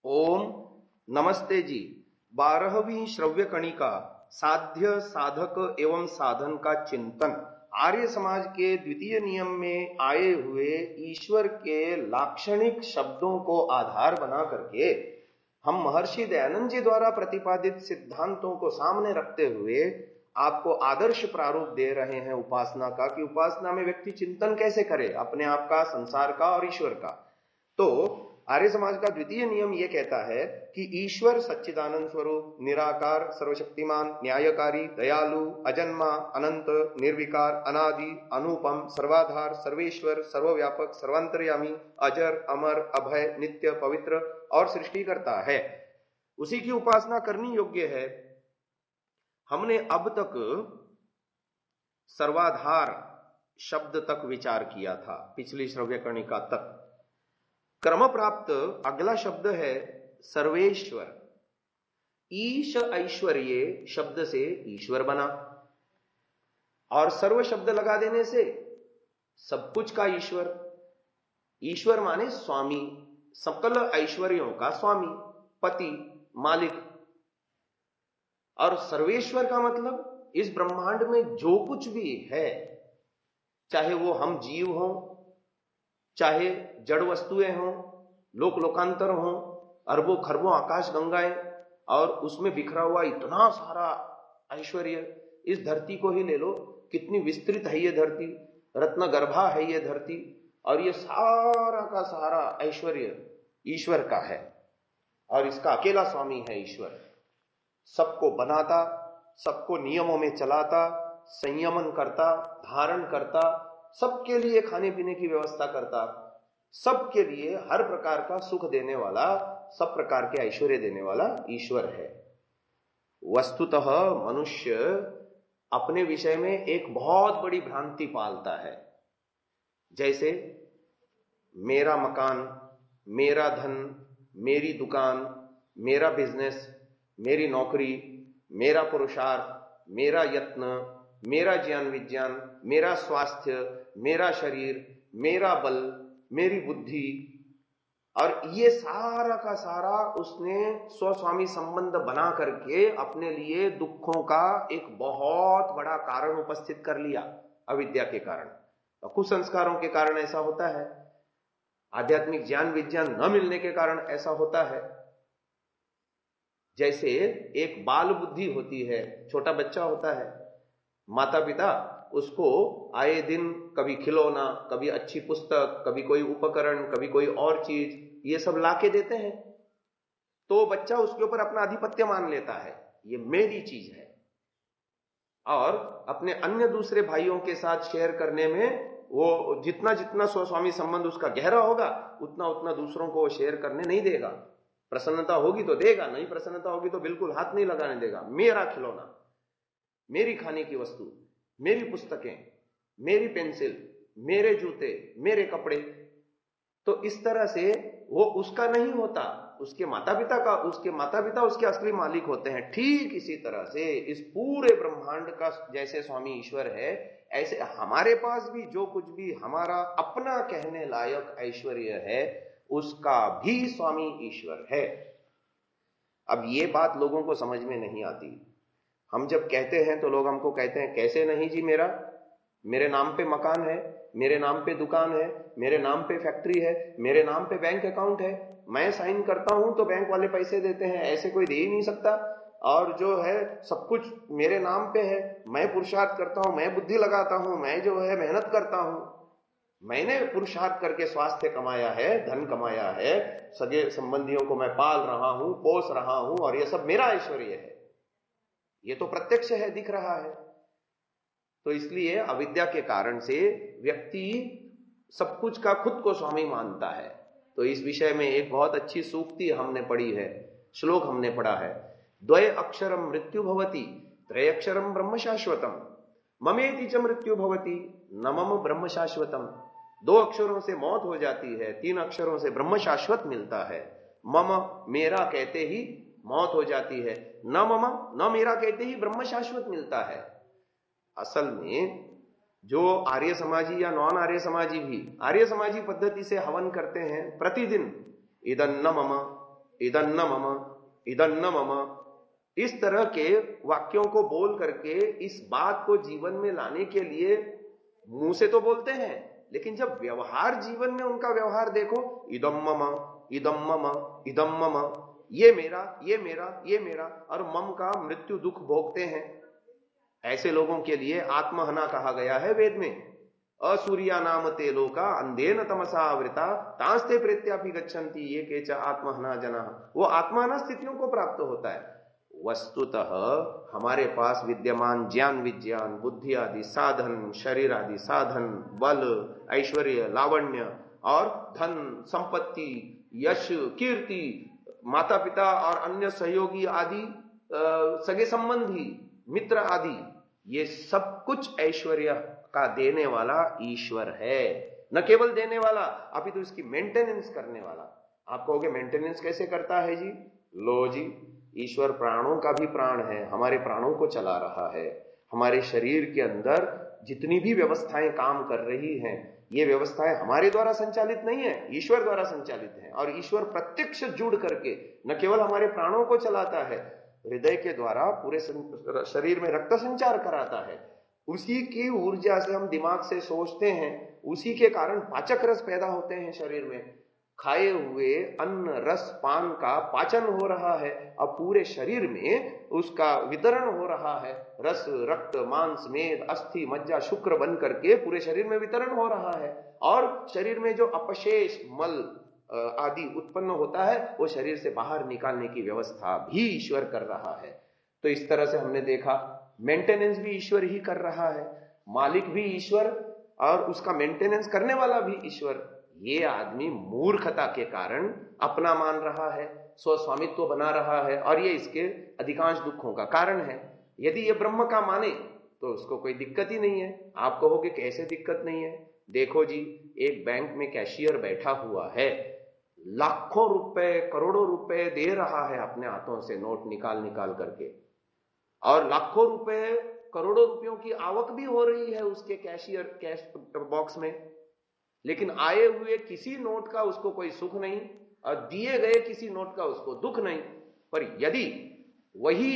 ओम नमस्ते जी। 12वीं श्रव्य कणिका साध्य साधक एवं साधन का चिंतन आर्य समाज के द्वितीय नियम में आए हुए ईश्वर के लाक्षणिक शब्दों को आधार बना करके हम महर्षि दयानंद जी द्वारा प्रतिपादित सिद्धांतों को सामने रखते हुए आपको आदर्श प्रारूप दे रहे हैं उपासना का, कि उपासना में व्यक्ति चिंतन कैसे करे अपने आप का, संसार का और ईश्वर का। तो आर्य समाज का द्वितीय नियम यह कहता है कि ईश्वर सच्चिदानंद स्वरूप, निराकार, सर्वशक्तिमान, न्यायकारी, दयालु, अजन्मा, अनंत, निर्विकार, अनादि, अनुपम, सर्वाधार, सर्वेश्वर, सर्वव्यापक, सर्वांतर्यामी, अजर, अमर, अभय, नित्य, पवित्र और सृष्टि करता है। उसी की उपासना करनी योग्य है। हमने अब तक सर्वाधार शब्द तक विचार किया था, पिछली श्रव्य कणिका तक। क्रम प्राप्त अगला शब्द है सर्वेश्वर। ईश ऐश्वर्य शब्द से ईश्वर बना और सर्व शब्द लगा देने से सब कुछ का ईश्वर। ईश्वर माने स्वामी, सकल ऐश्वर्यों का स्वामी, पति, मालिक। और सर्वेश्वर का मतलब इस ब्रह्मांड में जो कुछ भी है, चाहे वो हम जीव हों, चाहे जड़ वस्तुएं हों, लोक लोकांतर हों, अरबों खरबों आकाश गंगाएं, और उसमें बिखरा हुआ इतना सारा ऐश्वर्य। इस धरती को ही ले लो, कितनी विस्तृत है ये धरती, रत्न गर्भा है ये धरती, और ये सारा का सारा ऐश्वर्य ईश्वर का है और इसका अकेला स्वामी है ईश्वर। सबको बनाता, सबको नियमों में चलाता, संयमन करता, धारण करता, सबके लिए खाने पीने की व्यवस्था करता, सबके लिए हर प्रकार का सुख देने वाला, सब प्रकार के ऐश्वर्य देने वाला ईश्वर है। वस्तुतः मनुष्य अपने विषय में एक बहुत बड़ी भ्रांति पालता है। जैसे मेरा मकान, मेरा धन, मेरी दुकान, मेरा बिजनेस, मेरी नौकरी, मेरा पुरुषार्थ, मेरा यत्न, मेरा ज्ञान विज्ञान, मेरा स्वास्थ्य, मेरा शरीर, मेरा बल, मेरी बुद्धि, और ये सारा का सारा उसने स्वस्वामी संबंध बना करके अपने लिए दुखों का एक बहुत बड़ा कारण उपस्थित कर लिया। अविद्या के कारण, कुसंस्कारों के कारण ऐसा होता है, आध्यात्मिक ज्ञान विज्ञान न मिलने के कारण ऐसा होता है। जैसे एक बाल बुद्धि होती है, छोटा बच्चा होता है, माता पिता उसको आए दिन कभी खिलौना, कभी अच्छी पुस्तक, कभी कोई उपकरण, कभी कोई और चीज, ये सब लाके देते हैं। तो बच्चा उसके ऊपर अपना आधिपत्य मान लेता है, ये मेरी चीज है। और अपने अन्य दूसरे भाइयों के साथ शेयर करने में वो जितना जितना स्वस्वामी संबंध उसका गहरा होगा, उतना उतना दूसरों को वो शेयर करने नहीं देगा। प्रसन्नता होगी तो देगा, नहीं प्रसन्नता होगी तो बिल्कुल हाथ नहीं लगाने देगा। मेरा खिलौना, मेरी खाने की वस्तु, मेरी पुस्तकें, मेरी पेंसिल, मेरे जूते, मेरे कपड़े। तो इस तरह से वो उसका नहीं होता, उसके माता पिता का। उसके माता पिता उसके असली मालिक होते हैं। ठीक इसी तरह से इस पूरे ब्रह्मांड का जैसे स्वामी ईश्वर है, ऐसे हमारे पास भी जो कुछ भी हमारा अपना कहने लायक ऐश्वर्य है, उसका भी स्वामी ईश्वर है। अब ये बात लोगों को समझ में नहीं आती। हम जब कहते हैं तो लोग हमको कहते हैं, कैसे नहीं जी, मेरे नाम पे मकान है, मेरे नाम पे दुकान है, मेरे नाम पे फैक्ट्री है, मेरे नाम पे बैंक अकाउंट है, मैं साइन करता हूं तो बैंक वाले पैसे देते हैं, ऐसे कोई दे ही नहीं सकता। और जो है सब कुछ मेरे नाम पे है, मैं पुरुषार्थ करता हूं, मैं बुद्धि लगाता हूं, मैं जो है मेहनत करता हूं, मैंने पुरुषार्थ करके स्वास्थ्य कमाया है, धन कमाया है, सगे संबंधियों को मैं पाल रहा हूं, पोस रहा हूं, और ये सब मेरा ऐश्वर्य है। ये तो प्रत्यक्ष है, दिख रहा है। तो इसलिए अविद्या के कारण से व्यक्ति सब कुछ का खुद को स्वामी मानता है। तो इस विषय में एक बहुत अच्छी सूक्ति हमने पढ़ी है, श्लोक हमने पढ़ा है। द्वय अक्षरम मृत्यु भवति, त्रय अक्षरम ब्रह्म शाश्वतम, ममेति च मृत्यु भवति, न मम ब्रह्म शाश्वतम। 2 अक्षरों से मौत हो जाती है, 3 अक्षरों से ब्रह्म शाश्वत मिलता है। मम, मेरा कहते ही मौत हो जाती है, न मम, न मेरा कहते ही ब्रह्म शाश्वत मिलता है। असल में जो आर्य समाजी या नॉन आर्य समाजी भी आर्य समाजी पद्धति से हवन करते हैं प्रतिदिन, इदन्न मम, इदन्न मम, इदन्न मम, इस तरह के वाक्यों को बोल करके इस बात को जीवन में लाने के लिए मुंह से तो बोलते हैं, लेकिन जब व्यवहार जीवन में उनका व्यवहार देखो, इदम मम, इदम मम, इदम मम, ये मेरा, ये मेरा, ये मेरा, और मम का मृत्यु दुख भोगते हैं। ऐसे लोगों के लिए आत्महना कहा गया है वेद में। असूर्या नाम ते लोका अंधेन तमसा आवृता तांस्ते प्रेत्यापि गच्छन्ति ये केच आत्महना जना। वो आत्महना स्थितियों को प्राप्त होता है। वस्तुतः हमारे पास विद्यमान ज्ञान विज्ञान बुद्धि आदि साधन, शरीर आदि साधन, बल, ऐश्वर्य, लावण्य और धन संपत्ति, यश, कीर्ति, माता पिता और अन्य सहयोगी आदि, सगे संबंधी, मित्र आदि, ये सब कुछ ऐश्वर्य का देने वाला ईश्वर है। न केवल देने वाला, अपितु इसकी मेंटेनेंस करने वाला। आप कहोगे मेंटेनेंस कैसे करता है जी? लो जी, ईश्वर प्राणों का भी प्राण है, हमारे प्राणों को चला रहा है। हमारे शरीर के अंदर जितनी भी व्यवस्थाएं काम कर रही हैं, ये व्यवस्थाएं हमारे द्वारा संचालित नहीं है, ईश्वर द्वारा संचालित है। और ईश्वर प्रत्यक्ष जुड़ करके न केवल हमारे प्राणों को चलाता है, हृदय के द्वारा पूरे शरीर में रक्त संचार कराता है। उसी की ऊर्जा से हम दिमाग से सोचते हैं, उसी के कारण पाचक रस पैदा होते हैं शरीर में। खाए हुए अन्न रस पान का पाचन हो रहा है, अब पूरे शरीर में उसका वितरण हो रहा है। रस, रक्त, मांस, मेद, अस्थि, मज्जा, शुक्र बन करके पूरे शरीर में वितरण हो रहा है। और शरीर में जो अपशेष मल आदि उत्पन्न होता है, वो शरीर से बाहर निकालने की व्यवस्था भी ईश्वर कर रहा है। तो इस तरह से हमने देखा मेंटेनेंस भी ईश्वर ही कर रहा है, मालिक भी ईश्वर और उसका मेंटेनेंस करने वाला भी ईश्वर। ये आदमी मूर्खता के कारण अपना मान रहा है, स्वस्वामित्व बना रहा है, और ये इसके अधिकांश दुखों का कारण है। यदि ये ब्रह्म का माने तो उसको कोई दिक्कत ही नहीं है। आप कहोगे कैसे दिक्कत नहीं है? देखो जी, एक बैंक में कैशियर बैठा हुआ है, लाखों रुपए करोड़ों रुपए दे रहा है अपने हाथों से नोट निकाल निकाल करके, और लाखों रुपए करोड़ों रुपयों की आवक भी हो रही है उसके कैश बॉक्स में, लेकिन आए हुए किसी नोट का उसको कोई सुख नहीं और दिए गए किसी नोट का उसको दुख नहीं। पर यदि वही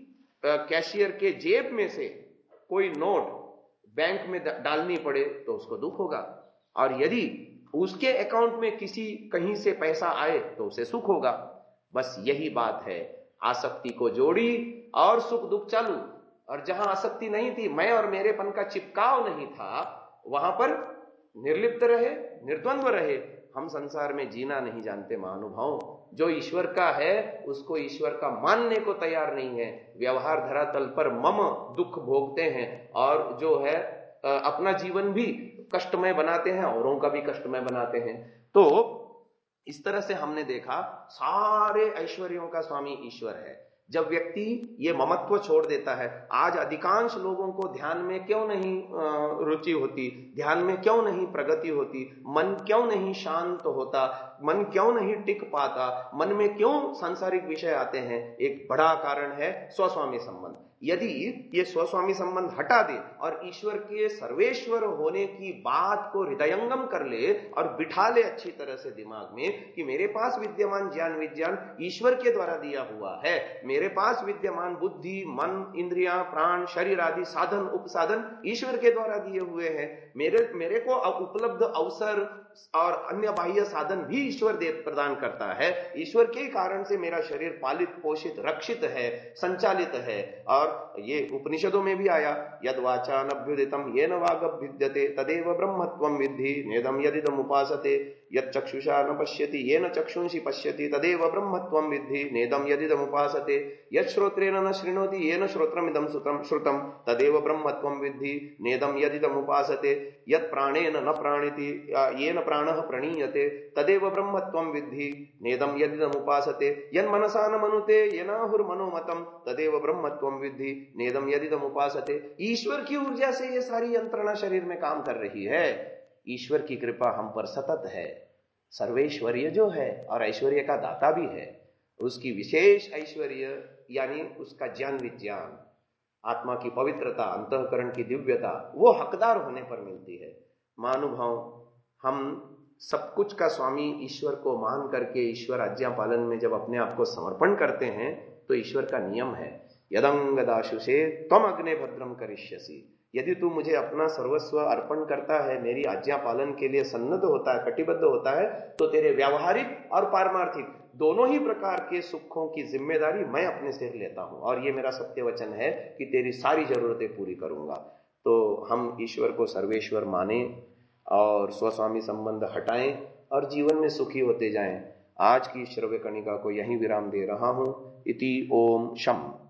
कैशियर के जेब में से कोई नोट बैंक में डालनी पड़े तो उसको दुख होगा, और यदि उसके अकाउंट में किसी कहीं से पैसा आए तो उसे सुख होगा। बस यही बात है, आसक्ति को जोड़ी और सुख दुख चालू। और जहां आसक्ति नहीं थी, मैं और मेरेपन का चिपकाव नहीं था, वहां पर निर्लिप्त रहे, निर्द्वंद्व रहे। हम संसार में जीना नहीं जानते महानुभाव। जो ईश्वर का है उसको ईश्वर का मानने को तैयार नहीं है, व्यवहार धरातल पर मम दुख भोगते हैं, और जो है अपना जीवन भी कष्टमय बनाते हैं, औरों का भी कष्टमय बनाते हैं। तो इस तरह से हमने देखा सारे ऐश्वर्यों का स्वामी ईश्वर है। जब व्यक्ति ये ममत्व छोड़ देता है, आज अधिकांश लोगों को ध्यान में क्यों नहीं रुचि होती, ध्यान में क्यों नहीं प्रगति होती, मन क्यों नहीं शांत होता, मन क्यों नहीं टिक पाता, मन में क्यों सांसारिक विषय आते हैं? एक बड़ा कारण है स्वस्वामी संबंध। यदि ये स्वस्वामी संबंध हटा दे और ईश्वर के सर्वेश्वर होने की बात को हृदयंगम कर ले और बिठा ले अच्छी तरह से दिमाग में कि मेरे पास विद्यमान ज्ञान विज्ञान ईश्वर के द्वारा दिया हुआ है, मेरे पास विद्यमान बुद्धि, मन, इंद्रियां, प्राण, शरीर आदि साधन उपसाधन ईश्वर के द्वारा दिए हुए हैं, मेरे को उपलब्ध अवसर और अन्य बाह्य साधन भी ईश्वर प्रदान करता है। ईश्वर के कारण से मेरा शरीर पालित, पोषित, रक्षित है, संचालित है। और ये उपनिषदों में भी आया, यद वाचा नभ्युदितम येन वागभ्युद्यते तदेव ब्रह्मत्वं विद्धि नेदम यदिदम उपासते, यद चक्षुषा न पश्यति येन चक्षुंषि पश्यति तदेव ब्रह्मत्वं विद्धि नेदम यदिदम उपासते, यद श्रोत्रेण न शृणोति येन श्रोत्रमिदं श्रुतं तदेव ब्रह्मत्वं विद्धि नेदम यदिदम उपासते, यद प्राणेन न प्राणिति येन प्राणः प्रणीयते तदेव ब्रह्मत्वं विद्धि नेदम यदिदम उपासते, यन्मनसा न मनुते येनाहुर्मनोमतं तदेव ब्रह्मत्वं विद्धि नेदम यदिदम उपासते। ईश्वर की ऊर्जा से ये सारी यंत्रणा शरीर में काम कर रही है। ईश्वर की कृपा हम पर सतत है। सर्वेश्वर्य जो है और ऐश्वर्य का दाता भी है, उसकी विशेष ऐश्वर्य यानी उसका ज्ञान विज्ञान, आत्मा की पवित्रता, अंतःकरण की दिव्यता, वो हकदार होने पर मिलती है। महानुभाव, हम सब कुछ का स्वामी ईश्वर को मान करके ईश्वर आज्ञा पालन में जब अपने आप को समर्पण करते हैं तो ईश्वर का नियम है, यदंग दाशुषे त्वम अग्ने भद्रम करिष्यसि। यदि तू मुझे अपना सर्वस्व अर्पण करता है, मेरी आज्ञा पालन के लिए सन्नद्ध होता है, कटिबद्ध होता है, तो तेरे व्यावहारिक और पारमार्थिक दोनों ही प्रकार के सुखों की जिम्मेदारी मैं अपने सिर लेता हूं, और ये मेरा सत्य वचन है कि तेरी सारी जरूरतें पूरी करूंगा। तो हम ईश्वर को सर्वेश्वर माने और स्वस्वामी संबंध हटाएं और जीवन में सुखी होते जाएं। आज की श्रव्य कणिका को यहीं विराम दे रहा हूं। इति ओम शम।